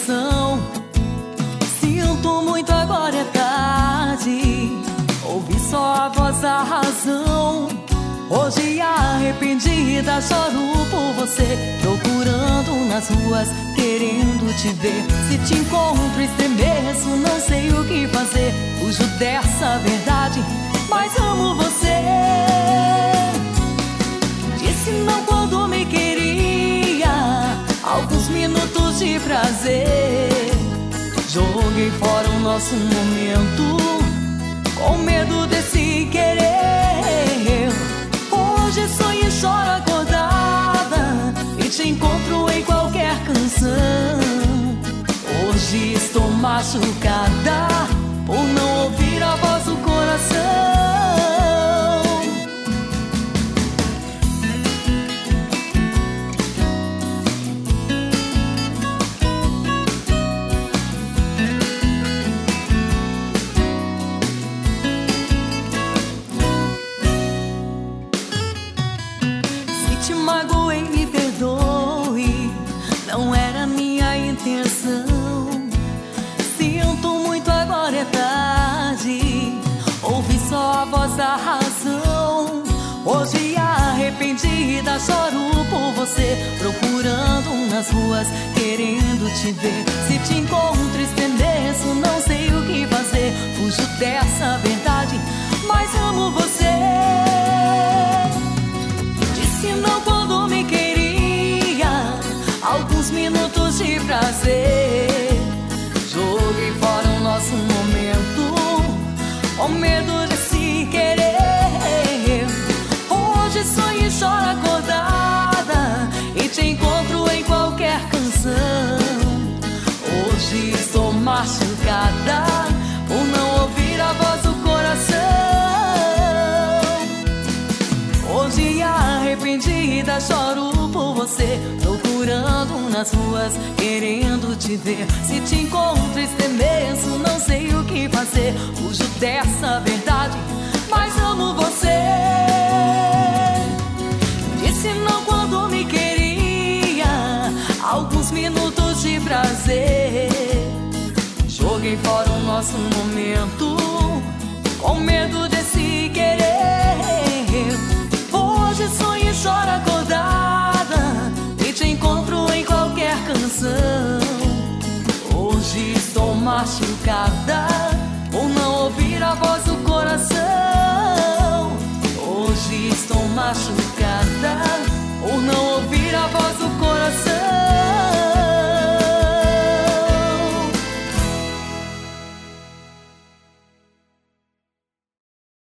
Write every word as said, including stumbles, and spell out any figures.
intenção. Sinto muito, agora é tarde. Ouvi só a voz da razão. Hoje arrependida choro por você, procurando nas ruas, querendo te ver. Se te encontro estremeço, não sei o que fazer. Fujo dessa verdade, mas amo você. Disse não quando me queria, alguns minutos de prazer. Joguei fora o nosso momento, com medo desse querer. Hoje sonho e choro acordada, e te encontro em qualquer canção. Hoje estou machucada por não ouvir a voz do coração. Te magoei, me perdoe, não era minha intenção. Sinto muito, agora é tarde. Ouvi só a voz da razão. Hoje arrependida choro por você, procurando nas ruas, querendo te ver. Se te encontro estremeço, não sei o que fazer. Fujo dessa verdade, mas amo você. Disse não quando me queria, alguns minutos de prazer. Joguei fora o nosso momento, com medo de se querer. Hoje sonho e choro acordada, e te encontro em qualquer canção. Hoje estou machucada por não ouvir a voz do coração. Hoje arrependida choro por você, procurando nas ruas, querendo te ver. Se te encontro estremeço, não sei o que fazer. Fujo dessa verdade, mas amo você. Disse não quando me queria, alguns minutos de prazer. Joguei fora o nosso momento, com medo desse querer. Hoje sonho e choro